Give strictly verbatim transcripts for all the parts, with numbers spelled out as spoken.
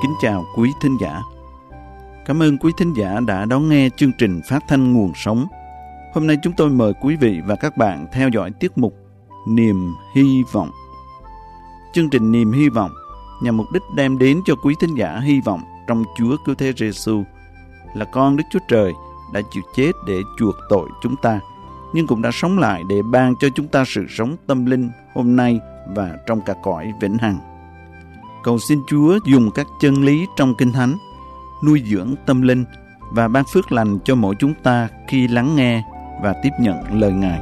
kính chào quý thính giả. Cảm ơn quý thính giả đã đón nghe chương trình phát thanh Nguồn Sống. Hôm nay chúng tôi mời quý vị và các bạn theo dõi tiết mục Niềm Hy Vọng. Chương trình Niềm Hy Vọng nhằm mục đích đem đến cho quý thính giả hy vọng trong Chúa Cứu Thế Giêsu là con Đức Chúa Trời đã chịu chết để chuộc tội chúng ta, nhưng cũng đã sống lại để ban cho chúng ta sự sống tâm linh hôm nay và trong cả cõi vĩnh hằng. Cầu xin Chúa dùng các chân lý trong Kinh Thánh nuôi dưỡng tâm linh và ban phước lành cho mỗi chúng ta khi lắng nghe và tiếp nhận lời Ngài.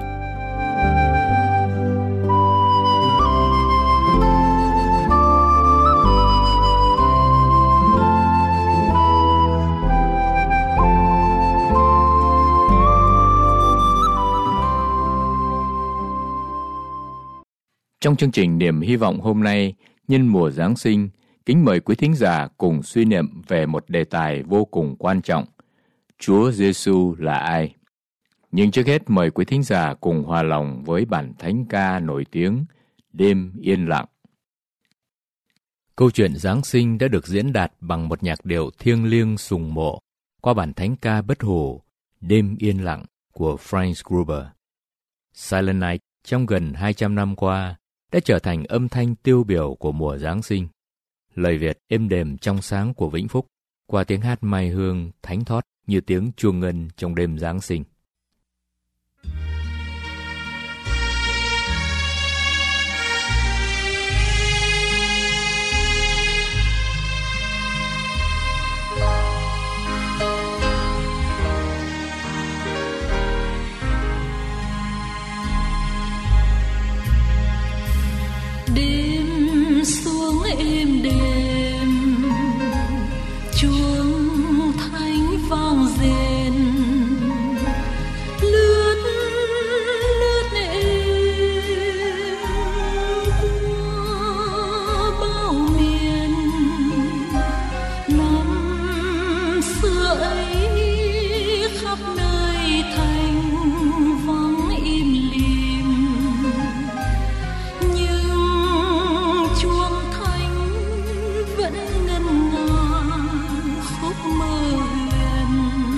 Trong chương trình Niềm Hy Vọng hôm nay, nhân mùa Giáng sinh, kính mời quý thính giả cùng suy niệm về một đề tài vô cùng quan trọng: Chúa Giêsu là ai? Nhưng trước hết mời quý thính giả cùng hòa lòng với bản thánh ca nổi tiếng Đêm Yên Lặng. Câu chuyện Giáng sinh đã được diễn đạt bằng một nhạc điệu thiêng liêng sùng mộ qua bản thánh ca bất hủ Đêm Yên Lặng của Franz Gruber. Silent Night trong gần hai trăm năm qua đã trở thành âm thanh tiêu biểu của mùa Giáng sinh. Lời Việt êm đềm trong sáng của Vĩnh Phúc qua tiếng hát mai hương thánh thót như tiếng chuông ngân trong đêm Giáng sinh. Đêm xuống êm đềm, chuông thánh vang rền, lướt lướt êm qua bao miền. Năm xưa ấy khắp nơi thành vắng im lìm, nhưng chuông thánh vẫn ngân nga khúc mơ huyền.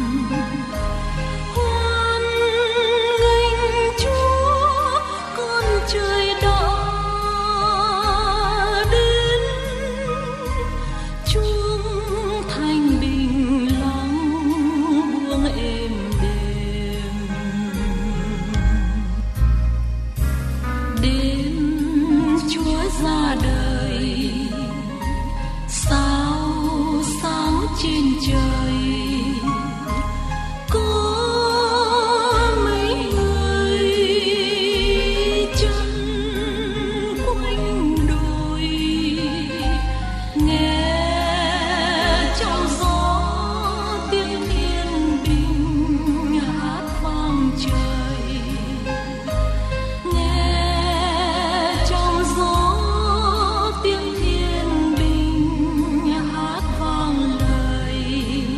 Hoan nghênh Chúa, con trời đã đến. Chuông thanh bình lắng buông êm đềm. Đêm Chúa ra đời, sao sáng trên trời. Có mấy người chân quanh đồi, nghe trong gió tiếng thiên bình hát vang trời. Nghe trong gió tiếng thiên bình hát vang lời.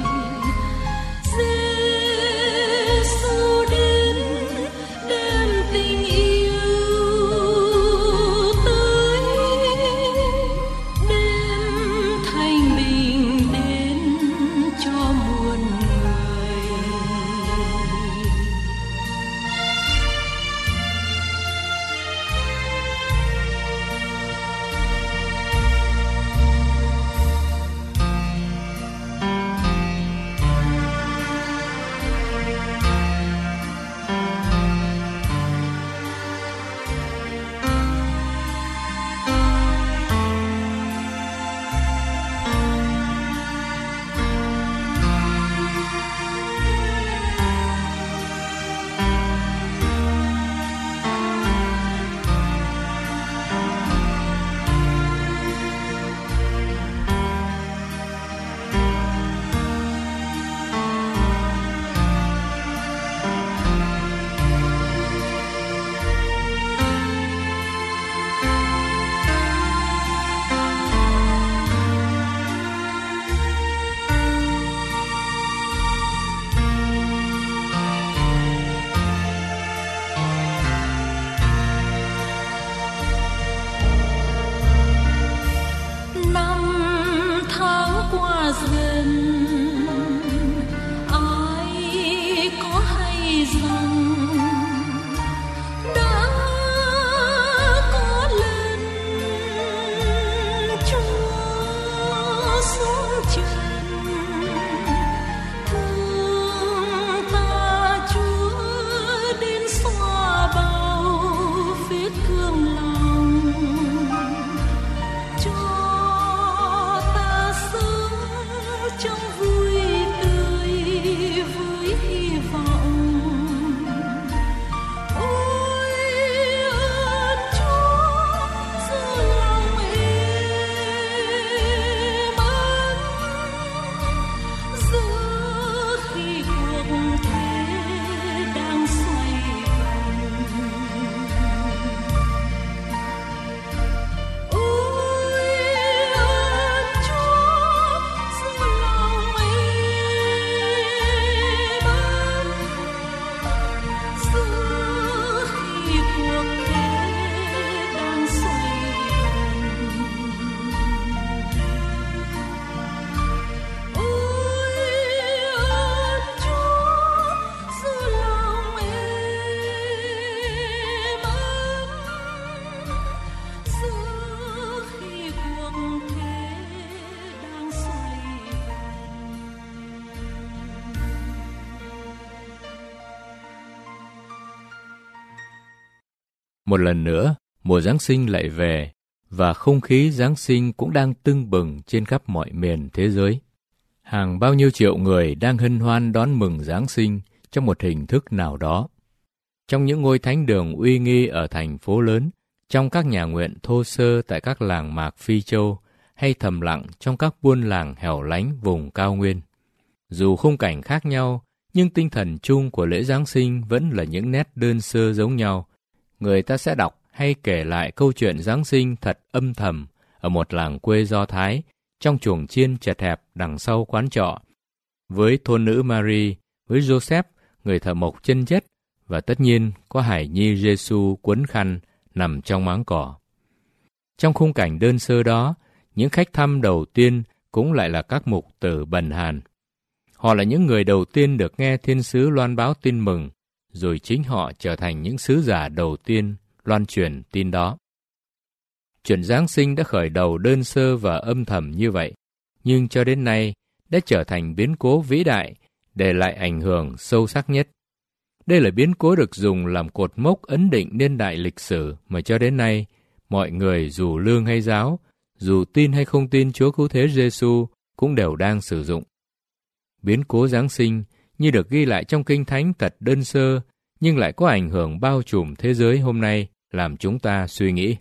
Một lần nữa, mùa Giáng sinh lại về, và không khí Giáng sinh cũng đang tưng bừng trên khắp mọi miền thế giới. Hàng bao nhiêu triệu người đang hân hoan đón mừng Giáng sinh trong một hình thức nào đó. Trong những ngôi thánh đường uy nghi ở thành phố lớn, trong các nhà nguyện thô sơ tại các làng mạc Phi Châu, hay thầm lặng trong các buôn làng hẻo lánh vùng cao nguyên. Dù khung cảnh khác nhau, nhưng tinh thần chung của lễ Giáng sinh vẫn là những nét đơn sơ giống nhau. Người ta sẽ đọc hay kể lại câu chuyện Giáng sinh thật âm thầm ở một làng quê Do Thái, trong chuồng chiên chật hẹp đằng sau quán trọ, với thôn nữ Mary, với Joseph, người thợ mộc chân chất, và tất nhiên có hài nhi Giêsu quấn khăn nằm trong máng cỏ. Trong khung cảnh đơn sơ đó, những khách thăm đầu tiên cũng lại là các mục tử bần hàn. Họ là những người đầu tiên được nghe thiên sứ loan báo tin mừng, rồi chính họ trở thành những sứ giả đầu tiên loan truyền tin đó. Chuyện Giáng sinh đã khởi đầu đơn sơ và âm thầm như vậy, nhưng cho đến nay đã trở thành biến cố vĩ đại, để lại ảnh hưởng sâu sắc nhất. Đây là biến cố được dùng làm cột mốc ấn định niên đại lịch sử mà cho đến nay, mọi người dù lương hay giáo, dù tin hay không tin Chúa Cứu Thế Giêsu cũng đều đang sử dụng. Biến cố Giáng sinh như được ghi lại trong Kinh Thánh thật đơn sơ, nhưng lại có ảnh hưởng bao trùm thế giới hôm nay, làm chúng ta suy nghĩ.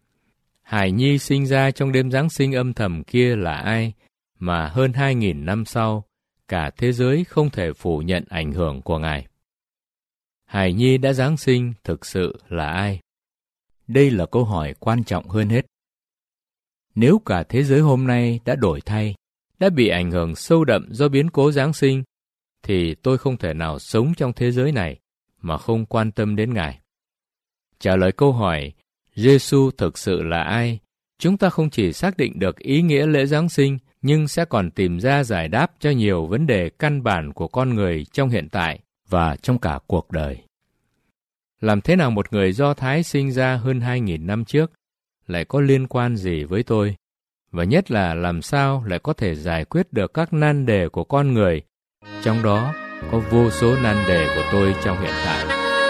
Hài nhi sinh ra trong đêm Giáng sinh âm thầm kia là ai, mà hơn hai nghìn năm sau, cả thế giới không thể phủ nhận ảnh hưởng của Ngài. Hài nhi đã Giáng sinh thực sự là ai? Đây là câu hỏi quan trọng hơn hết. Nếu cả thế giới hôm nay đã đổi thay, đã bị ảnh hưởng sâu đậm do biến cố Giáng sinh, thì tôi không thể nào sống trong thế giới này mà không quan tâm đến Ngài. Trả lời câu hỏi, Giêsu thực sự là ai? Chúng ta không chỉ xác định được ý nghĩa lễ Giáng sinh, nhưng sẽ còn tìm ra giải đáp cho nhiều vấn đề căn bản của con người trong hiện tại và trong cả cuộc đời. Làm thế nào một người Do Thái sinh ra hơn hai nghìn năm trước lại có liên quan gì với tôi? Và nhất là làm sao lại có thể giải quyết được các nan đề của con người, trong đó có vô số nan đề của tôi trong hiện tại.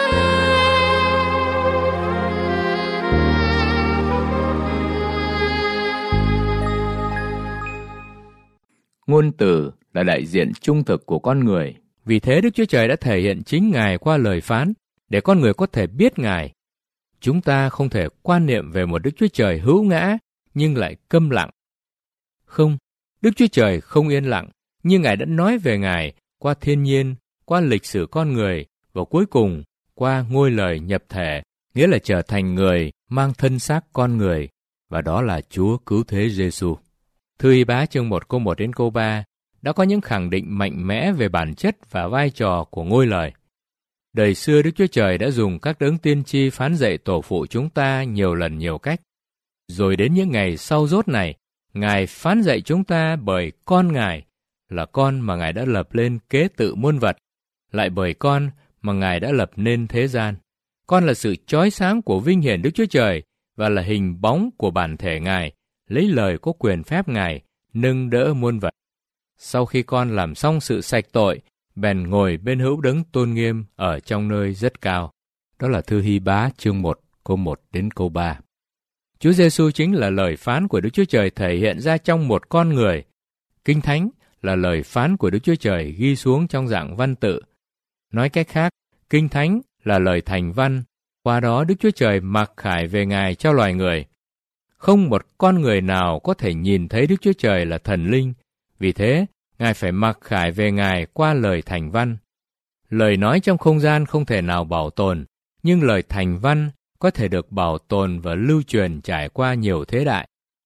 Ngôn từ là đại diện trung thực của con người. Vì thế Đức Chúa Trời đã thể hiện chính Ngài qua lời phán, để con người có thể biết Ngài. Chúng ta không thể quan niệm về một Đức Chúa Trời hữu ngã, nhưng lại câm lặng. Không, Đức Chúa Trời không yên lặng, nhưng Ngài đã nói về Ngài qua thiên nhiên, qua lịch sử con người, và cuối cùng qua ngôi lời nhập thể, nghĩa là trở thành người mang thân xác con người, và đó là Chúa Cứu Thế Giêsu. Thư Y Bá chương một câu một đến câu ba đã có những khẳng định mạnh mẽ về bản chất và vai trò của ngôi lời. Đời xưa Đức Chúa Trời đã dùng các đấng tiên tri phán dạy tổ phụ chúng ta nhiều lần nhiều cách. Rồi đến những ngày sau dốt này, Ngài phán dạy chúng ta bởi con Ngài, là con mà Ngài đã lập lên kế tự muôn vật, lại bởi con mà Ngài đã lập nên thế gian. Con là sự chói sáng của vinh hiển Đức Chúa Trời và là hình bóng của bản thể Ngài, lấy lời có quyền phép Ngài, nâng đỡ muôn vật. Sau khi con làm xong sự sạch tội, bèn ngồi bên hữu đấng tôn nghiêm ở trong nơi rất cao. Đó là thư Hy Bá chương một, câu một đến câu ba. Chúa Giêsu chính là lời phán của Đức Chúa Trời thể hiện ra trong một con người. Kinh Thánh là lời phán của Đức Chúa Trời ghi xuống trong dạng văn tự. Nói cách khác, Kinh Thánh là lời thành văn, qua đó Đức Chúa Trời mặc khải về Ngài cho loài người. Không một con người nào có thể nhìn thấy Đức Chúa Trời là thần linh, vì thế Ngài phải mặc khải về Ngài qua lời thành văn. Lời nói trong không gian không thể nào bảo tồn, nhưng lời thành văn có thể được bảo tồn và lưu truyền trải qua nhiều thế đại.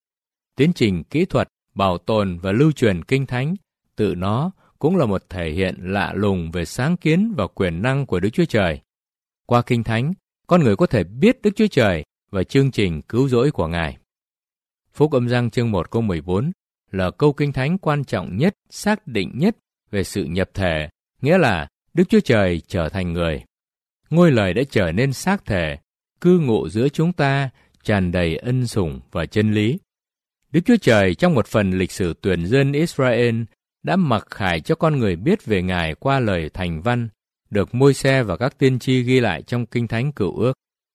Tiến trình kỹ thuật bảo tồn và lưu truyền Kinh Thánh, tự nó cũng là một thể hiện lạ lùng về sáng kiến và quyền năng của Đức Chúa Trời. Qua Kinh Thánh, con người có thể biết Đức Chúa Trời và chương trình cứu rỗi của Ngài. Phúc Âm Giăng chương một câu mười bốn là câu Kinh Thánh quan trọng nhất, xác định nhất về sự nhập thể, nghĩa là Đức Chúa Trời trở thành người. Ngôi lời đã trở nên xác thể, cư ngụ giữa chúng ta, tràn đầy ân sủng và chân lý. Đức Chúa Trời trong một phần lịch sử tuyển dân Israel đã mặc khải cho con người biết về Ngài qua lời thành văn, được Môi-se và các tiên tri ghi lại trong Kinh Thánh Cựu Ước.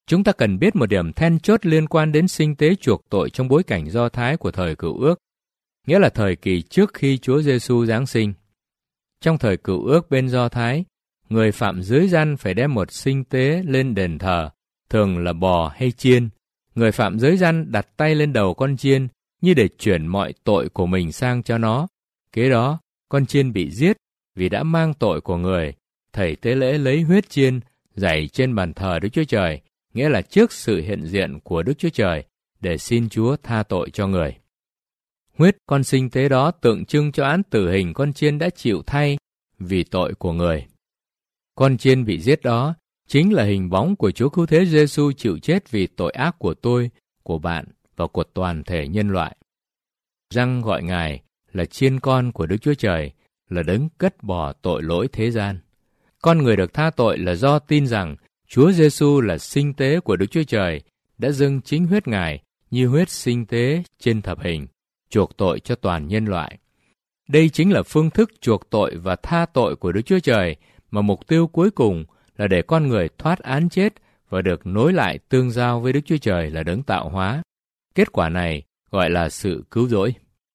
Chúng ta cần biết một điểm then chốt liên quan đến sinh tế chuộc tội trong bối cảnh Do Thái của thời Cựu Ước, nghĩa là thời kỳ trước khi Chúa Giêsu giáng sinh. Trong thời Cựu Ước bên Do Thái, người phạm dưới gian phải đem một sinh tế lên đền thờ, thường là bò hay chiên. Người phạm dưới gian đặt tay lên đầu con chiên như để chuyển mọi tội của mình sang cho nó. Kế đó, con chiên bị giết vì đã mang tội của người. Thầy tế lễ lấy huyết chiên rải trên bàn thờ Đức Chúa Trời, nghĩa là trước sự hiện diện của Đức Chúa Trời, để xin Chúa tha tội cho người. Huyết con sinh tế đó tượng trưng cho án tử hình con chiên đã chịu thay vì tội của người. Con chiên bị giết đó chính là hình bóng của Chúa Cứu Thế Giêsu chịu chết vì tội ác của tôi, của bạn và của toàn thể nhân loại. Răng gọi Ngài là chiên con của Đức Chúa Trời, là đấng cất bỏ tội lỗi thế gian. Con người được tha tội là do tin rằng Chúa Giêsu là sinh tế của Đức Chúa Trời, đã dâng chính huyết Ngài như huyết sinh tế trên thập hình, chuộc tội cho toàn nhân loại. Đây chính là phương thức chuộc tội và tha tội của Đức Chúa Trời, mà mục tiêu cuối cùng là để con người thoát án chết và được nối lại tương giao với Đức Chúa Trời là đấng tạo hóa. Kết quả này gọi là sự cứu rỗi.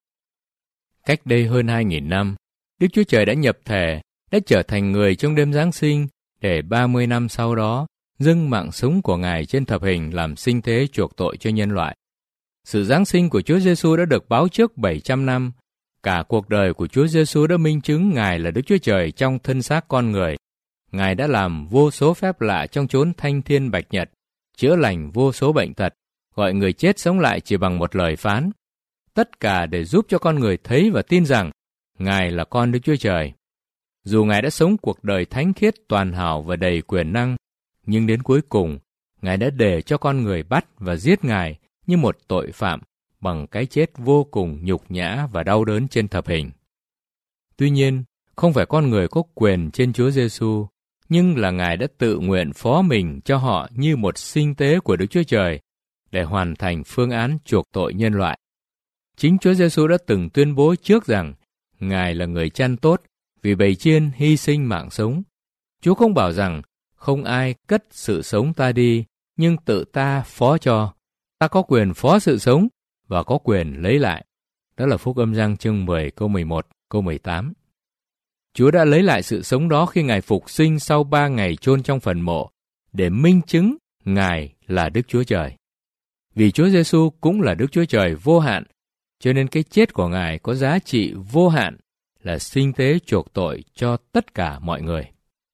Cách đây hơn hai nghìn năm, Đức Chúa Trời đã nhập thể, đã trở thành người trong đêm Giáng sinh, để ba mươi năm sau đó dâng mạng sống của Ngài trên thập hình làm sinh tế chuộc tội cho nhân loại. Sự Giáng sinh của Chúa Giêsu đã được báo trước bảy trăm năm. Cả cuộc đời của Chúa Giêsu đã minh chứng Ngài là Đức Chúa Trời trong thân xác con người. Ngài đã làm vô số phép lạ trong chốn thanh thiên bạch nhật, chữa lành vô số bệnh tật, gọi người chết sống lại chỉ bằng một lời phán. Tất cả để giúp cho con người thấy và tin rằng Ngài là con Đức Chúa Trời. Dù Ngài đã sống cuộc đời thánh khiết, toàn hảo và đầy quyền năng, nhưng đến cuối cùng, Ngài đã để cho con người bắt và giết Ngài như một tội phạm bằng cái chết vô cùng nhục nhã và đau đớn trên thập hình. Tuy nhiên, không phải con người có quyền trên Chúa Giêsu, nhưng là Ngài đã tự nguyện phó mình cho họ như một sinh tế của Đức Chúa Trời để hoàn thành phương án chuộc tội nhân loại. Chính Chúa Giêsu đã từng tuyên bố trước rằng Ngài là người chăn tốt vì bầy chiên hy sinh mạng sống. Chúa không bảo rằng không ai cất sự sống ta đi, nhưng tự ta phó cho. Ta có quyền phó sự sống và có quyền lấy lại. Đó là Phúc Âm Giăng chương mười câu mười một, câu mười tám. Chúa đã lấy lại sự sống đó khi Ngài phục sinh sau ba ngày chôn trong phần mộ, để minh chứng Ngài là Đức Chúa Trời. Vì Chúa Giêsu cũng là Đức Chúa Trời vô hạn, cho nên cái chết của Ngài có giá trị vô hạn, là sinh tế chuộc tội cho tất cả mọi người.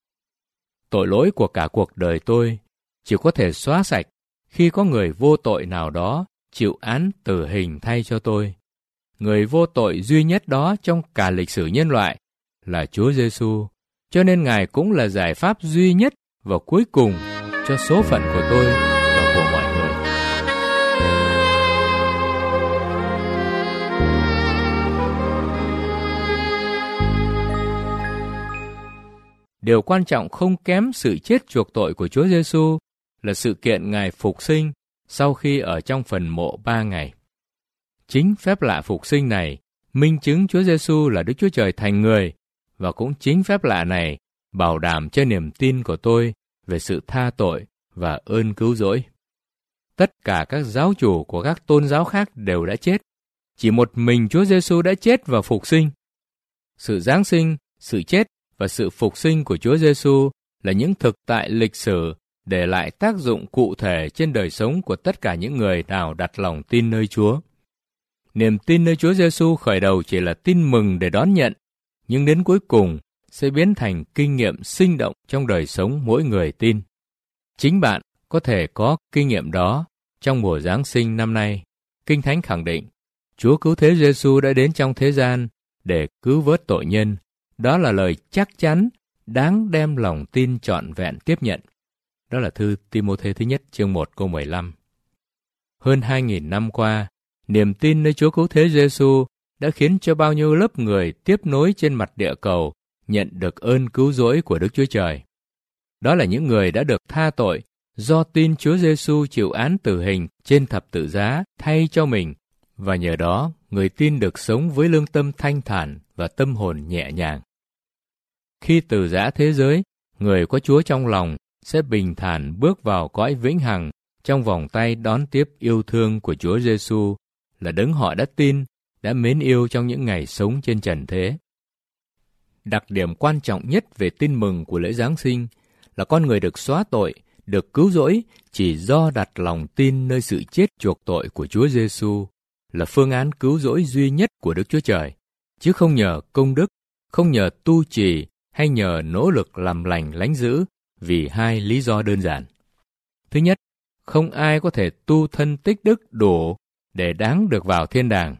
Tội lỗi của cả cuộc đời tôi chỉ có thể xóa sạch khi có người vô tội nào đó chịu án tử hình thay cho tôi. Người vô tội duy nhất đó trong cả lịch sử nhân loại là Chúa Giêsu, cho nên Ngài cũng là giải pháp duy nhất và cuối cùng cho số phận của tôi và của mọi người. Điều quan trọng không kém sự chết chuộc tội của Chúa Giêsu là sự kiện Ngài phục sinh sau khi ở trong phần mộ ba ngày. Chính phép lạ phục sinh này minh chứng Chúa Giêsu là Đức Chúa Trời thành người, và cũng chính phép lạ này bảo đảm cho niềm tin của tôi về sự tha tội và ơn cứu rỗi. Tất cả các giáo chủ của các tôn giáo khác đều đã chết, chỉ một mình Chúa Giêsu đã chết và phục sinh. Sự giáng sinh, sự chết và sự phục sinh của Chúa Giêsu là những thực tại lịch sử để lại tác dụng cụ thể trên đời sống của tất cả những người nào đặt lòng tin nơi Chúa. Niềm tin nơi Chúa Giêsu khởi đầu chỉ là tin mừng để đón nhận, nhưng đến cuối cùng sẽ biến thành kinh nghiệm sinh động trong đời sống mỗi người tin. Chính bạn có thể có kinh nghiệm đó trong mùa Giáng sinh năm nay. Kinh Thánh khẳng định, Chúa Cứu Thế Giêsu đã đến trong thế gian để cứu vớt tội nhân. Đó là lời chắc chắn, đáng đem lòng tin trọn vẹn tiếp nhận. Đó là thư Ti-mô-thê thứ nhất chương một câu mười lăm. Hơn hai nghìn năm qua, niềm tin nơi Chúa Cứu Thế Giêsu đã khiến cho bao nhiêu lớp người tiếp nối trên mặt địa cầu nhận được ơn cứu rỗi của Đức Chúa Trời. Đó là những người đã được tha tội do tin Chúa Giêsu chịu án tử hình trên thập tự giá thay cho mình, và nhờ đó người tin được sống với lương tâm thanh thản và tâm hồn nhẹ nhàng. Khi từ giã thế giới, người có Chúa trong lòng sẽ bình thản bước vào cõi vĩnh hằng trong vòng tay đón tiếp yêu thương của Chúa Giêsu là đấng họ đã tin, đã mến yêu trong những ngày sống trên trần thế. Đặc điểm quan trọng nhất về tin mừng của lễ Giáng sinh là con người được xóa tội, được cứu rỗi chỉ do đặt lòng tin nơi sự chết chuộc tội của Chúa Giêsu, là phương án cứu rỗi duy nhất của Đức Chúa Trời, chứ không nhờ công đức, không nhờ tu trì hay nhờ nỗ lực làm lành lánh dữ, vì hai lý do đơn giản. Thứ nhất, không ai có thể tu thân tích đức đủ để đáng được vào thiên đàng.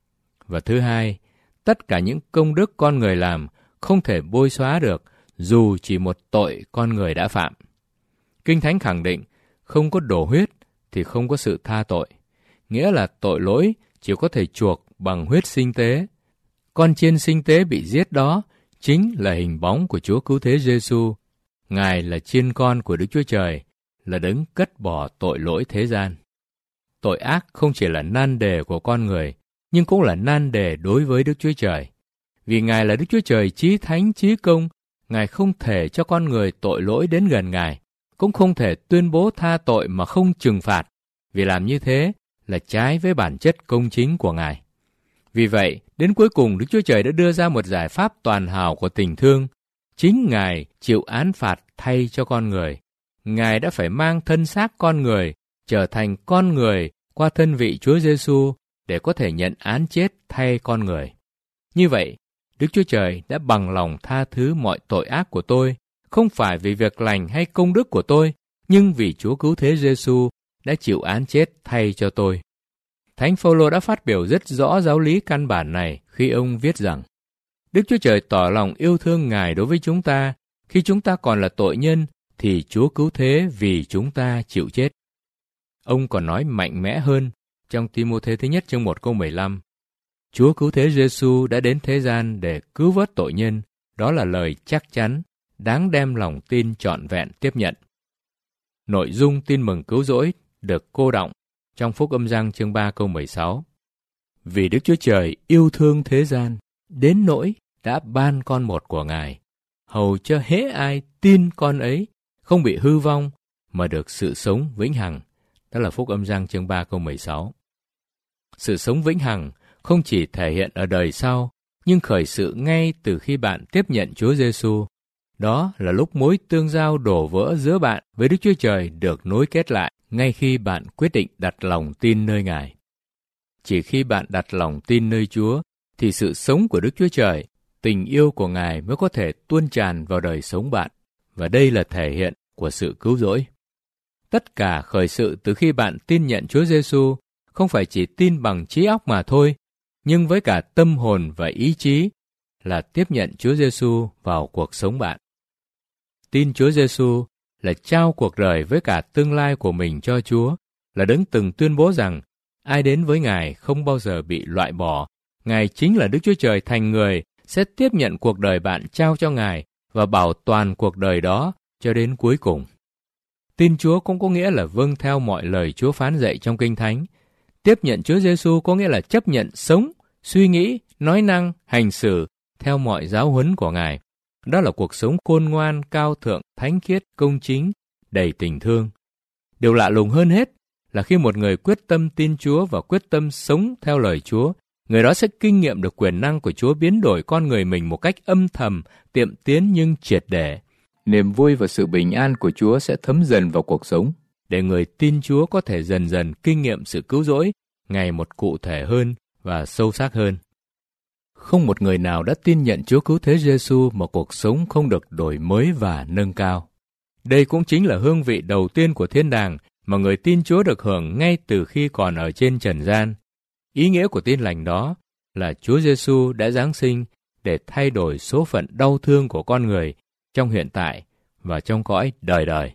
Và thứ hai, tất cả những công đức con người làm không thể bôi xóa được dù chỉ một tội con người đã phạm. Kinh Thánh khẳng định, không có đổ huyết thì không có sự tha tội. Nghĩa là tội lỗi chỉ có thể chuộc bằng huyết sinh tế. Con chiên sinh tế bị giết đó chính là hình bóng của Chúa Cứu Thế Giêsu. Ngài là chiên con của Đức Chúa Trời, là đấng cất bỏ tội lỗi thế gian. Tội ác không chỉ là nan đề của con người, nhưng cũng là nan đề đối với Đức Chúa Trời. Vì Ngài là Đức Chúa Trời chí thánh chí công, Ngài không thể cho con người tội lỗi đến gần Ngài, cũng không thể tuyên bố tha tội mà không trừng phạt, vì làm như thế là trái với bản chất công chính của Ngài. Vì vậy, đến cuối cùng Đức Chúa Trời đã đưa ra một giải pháp toàn hảo của tình thương. Chính Ngài chịu án phạt thay cho con người. Ngài đã phải mang thân xác con người, trở thành con người qua thân vị Chúa Giêsu để có thể nhận án chết thay con người. Như vậy, Đức Chúa Trời đã bằng lòng tha thứ mọi tội ác của tôi, không phải vì việc lành hay công đức của tôi, nhưng vì Chúa Cứu Thế Giêsu đã chịu án chết thay cho tôi. Thánh Phao-lô đã phát biểu rất rõ giáo lý căn bản này khi ông viết rằng: Đức Chúa Trời tỏ lòng yêu thương Ngài đối với chúng ta, khi chúng ta còn là tội nhân thì Chúa Cứu Thế vì chúng ta chịu chết. Ông còn nói mạnh mẽ hơn trong Ti-mô-thê thứ nhất chương một câu mười lăm: Chúa Cứu Thế Giêsu đã đến thế gian để cứu vớt tội nhân, đó là lời chắc chắn, đáng đem lòng tin trọn vẹn tiếp nhận. Nội dung tin mừng cứu rỗi được cô đọng trong Phúc Âm Giăng chương ba câu mười sáu. Vì Đức Chúa Trời yêu thương thế gian, đến nỗi đã ban con một của Ngài, hầu cho hễ ai tin con ấy không bị hư vong mà được sự sống vĩnh hằng. Đó là Phúc Âm Giăng chương ba câu mười sáu. Sự sống vĩnh hằng không chỉ thể hiện ở đời sau, nhưng khởi sự ngay từ khi bạn tiếp nhận Chúa Giêsu. Đó là lúc mối tương giao đổ vỡ giữa bạn với Đức Chúa Trời được nối kết lại ngay khi bạn quyết định đặt lòng tin nơi Ngài. Chỉ khi bạn đặt lòng tin nơi Chúa, thì sự sống của Đức Chúa Trời, tình yêu của Ngài mới có thể tuôn tràn vào đời sống bạn. Và đây là thể hiện của sự cứu rỗi. Tất cả khởi sự từ khi bạn tin nhận Chúa Giêsu không phải chỉ tin bằng trí óc mà thôi, nhưng với cả tâm hồn và ý chí là tiếp nhận Chúa Giêsu vào cuộc sống bạn. Tin Chúa Giêsu là trao cuộc đời với cả tương lai của mình cho Chúa, là đấng từng tuyên bố rằng ai đến với Ngài không bao giờ bị loại bỏ. Ngài chính là Đức Chúa Trời thành người, sẽ tiếp nhận cuộc đời bạn trao cho Ngài và bảo toàn cuộc đời đó cho đến cuối cùng. Tin Chúa cũng có nghĩa là vâng theo mọi lời Chúa phán dạy trong Kinh Thánh. Tiếp nhận Chúa Giêsu có nghĩa là chấp nhận sống, suy nghĩ, nói năng, hành xử theo mọi giáo huấn của Ngài. Đó là cuộc sống khôn ngoan, cao thượng, thánh khiết, công chính, đầy tình thương. Điều lạ lùng hơn hết là khi một người quyết tâm tin Chúa và quyết tâm sống theo lời Chúa, người đó sẽ kinh nghiệm được quyền năng của Chúa biến đổi con người mình một cách âm thầm, tiệm tiến nhưng triệt để. Niềm vui và sự bình an của Chúa sẽ thấm dần vào cuộc sống, để người tin Chúa có thể dần dần kinh nghiệm sự cứu rỗi ngày một cụ thể hơn và sâu sắc hơn. Không một người nào đã tin nhận Chúa Cứu Thế Giêsu mà cuộc sống không được đổi mới và nâng cao. Đây cũng chính là hương vị đầu tiên của thiên đàng mà người tin Chúa được hưởng ngay từ khi còn ở trên trần gian. Ý nghĩa của tin lành đó là Chúa Giêsu đã giáng sinh để thay đổi số phận đau thương của con người trong hiện tại và trong cõi đời đời.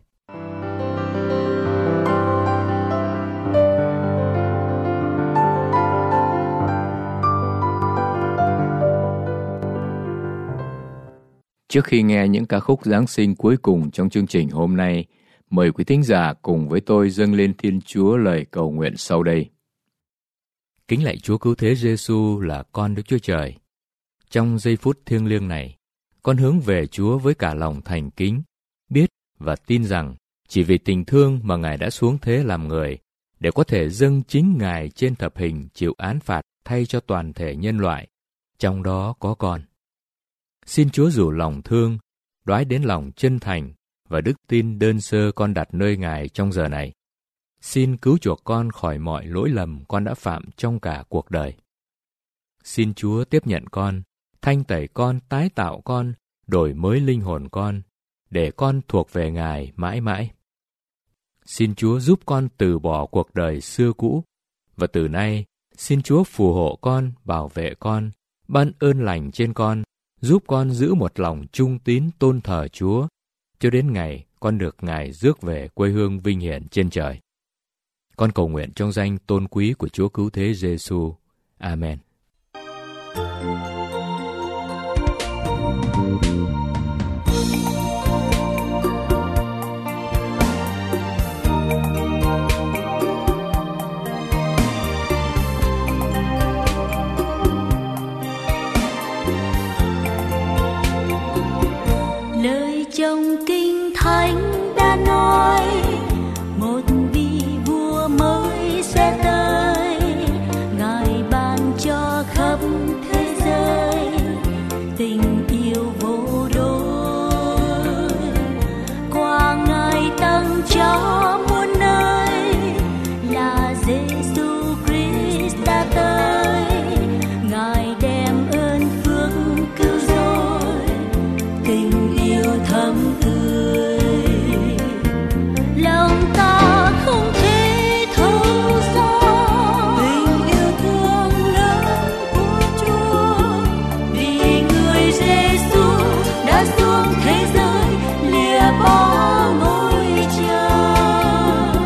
Trước khi nghe những ca khúc Giáng sinh cuối cùng trong chương trình hôm nay, mời quý thính giả cùng với tôi dâng lên Thiên Chúa lời cầu nguyện sau đây. Kính lạy Chúa Cứu Thế Giêsu là con Đức Chúa Trời. Trong giây phút thiêng liêng này, con hướng về Chúa với cả lòng thành kính, biết và tin rằng chỉ vì tình thương mà Ngài đã xuống thế làm người, để có thể dâng chính Ngài trên thập hình chịu án phạt thay cho toàn thể nhân loại, trong đó có con. Xin Chúa rủ lòng thương, đoái đến lòng chân thành và đức tin đơn sơ con đặt nơi Ngài trong giờ này. Xin cứu chuộc con khỏi mọi lỗi lầm con đã phạm trong cả cuộc đời. Xin Chúa tiếp nhận con, thanh tẩy con, tái tạo con, đổi mới linh hồn con, để con thuộc về Ngài mãi mãi. Xin Chúa giúp con từ bỏ cuộc đời xưa cũ, và từ nay xin Chúa phù hộ con, bảo vệ con, ban ơn lành trên con, giúp con giữ một lòng trung tín tôn thờ Chúa, cho đến ngày con được Ngài rước về quê hương vinh hiển trên trời. Con cầu nguyện trong danh tôn quý của Chúa Cứu Thế Giêsu. Amen. Lời trong kinh thánh đã nói, một vị vua mới sẽ tới, Ngài ban cho khắp thế giới tình yêu vô đối. Qua Ngài tặng cho muôn nơi là Giêsu Christ đã tới, Ngài đem ơn phước cứu rỗi, tình yêu thấm tươi. Lòng ta không thể thấu rõ tình yêu thương lớn của Chúa, vì người Giêsu đã xuống thế giới lìa bỏ ngôi trời.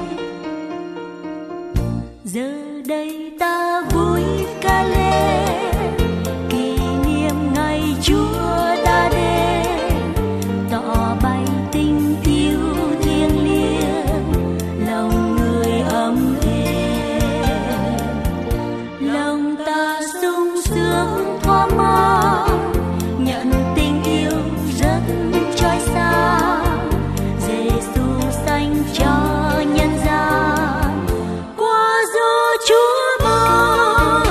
Giờ đây ta vui ca lên kỷ niệm ngày Chúa đã đến, tỏ bày tình yêu thiêng liêng, lòng người ấm êm. Lòng ta sung sướng thỏa mãn, nhận tình yêu rất trói sáng, Giêsu sanh cho nhân gian qua gió Chúa ban.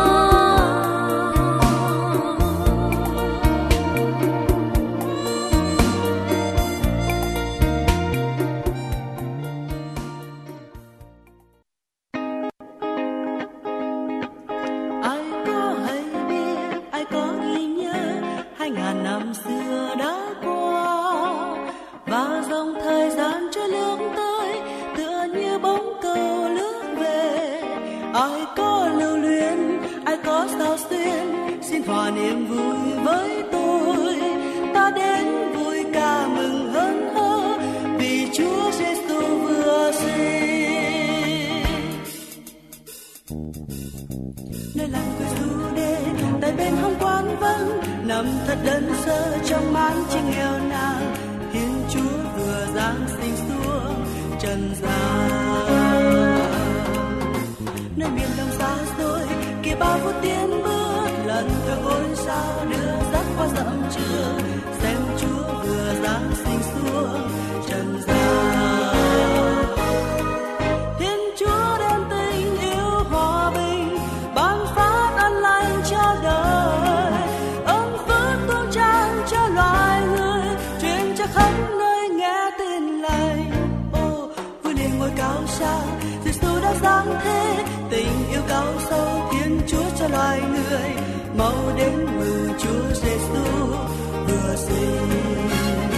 Ai có hay biết, ai có ghi nhớ hai ngàn năm xưa đã qua, và dòng thời gian trôi lướt tới tựa như bóng cầu lướt về. Ai có lưu luyến, ai có sao xuyên, xin hòa niềm vui với tôi. Ta đến vui ca mừng hớn hở vì Chúa Giêsu vừa sinh. Nơi làng quê du đê tại bên hông quán vắng, nằm thật đơn sơ trong máng tranh nghèo nàn, Thiên Chúa vừa giáng sinh xuống trần gian. Nơi miền đông xa xôi kia bao phút tiến bước, lần theo ngôi sao đưa dắt qua dặm trường, xem Chúa vừa giáng sinh xuống trần gian. Thiên Chúa đem tình yêu hòa bình ban phát an lành cho đời, ơn phước tuôn tràn cho loài người, truyền cho khắp nơi nghe tin lành. Ô vui liền ngôi cao xa, Giêsu đã giáng thế, tình yêu cao sâu Thiên Chúa cho loài người, mau đến mừng Chúa Giêsu vừa sinh.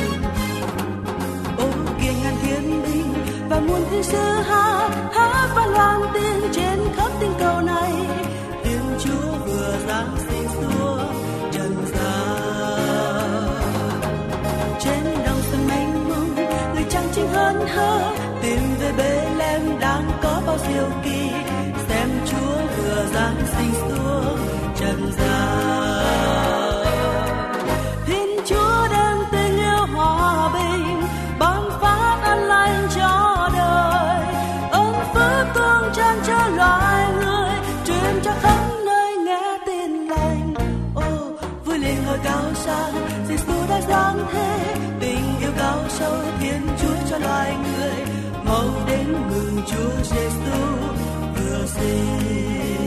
Ô kia ngàn thiên binh và muôn thiên sứ hát hát và loan tin trên khắp tinh cầu này, Thiên Chúa vừa giáng sinh xuống trần gian. Trên đồng sông mênh mông người trăng trinh hớn hở, tìm về Bethlehem đang có bao diệu kỳ, xem Chúa vừa giáng sinh xuống trần gian. Thiên Chúa đem tình yêu hòa bình ban phát an lành cho đời, ơn phước tuôn tràn cho loài người, truyền cho khắp nơi nghe tin lành. Ô vui lên ngôi cao xa, Giêsu đã giáng thế, tình yêu cao sâu Chúa Giêsu vừa sinh.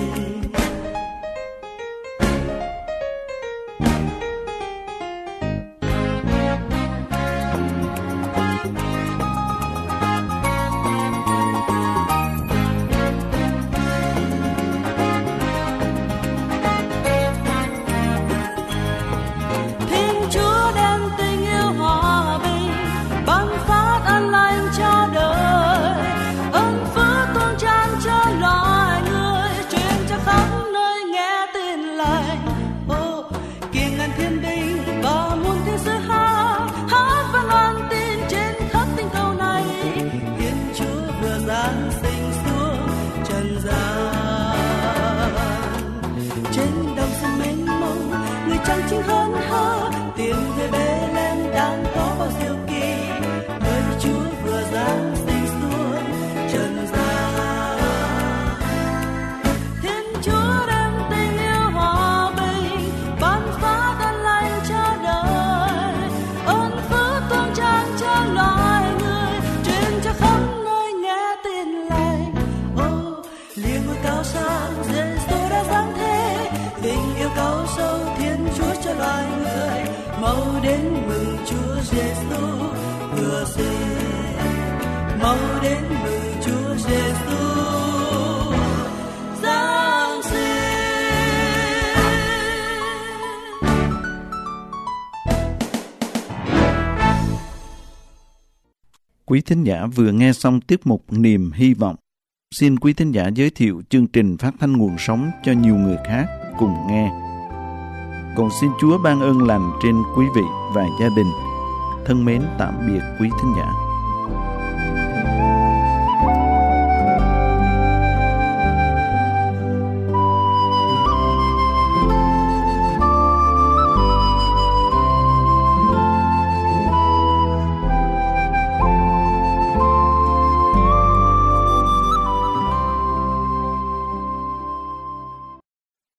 Mau đến mừng Chúa Giêsu vừa sinh, mau đến mừng Chúa Giêsu giáng sinh. Quý thính giả vừa nghe xong tiết mục Niềm Hy Vọng. Xin quý thính giả giới thiệu chương trình phát thanh nguồn sống cho nhiều người khác cùng nghe. Còn xin Chúa ban ơn lành trên quý vị và gia đình. Thân mến tạm biệt quý thính giả.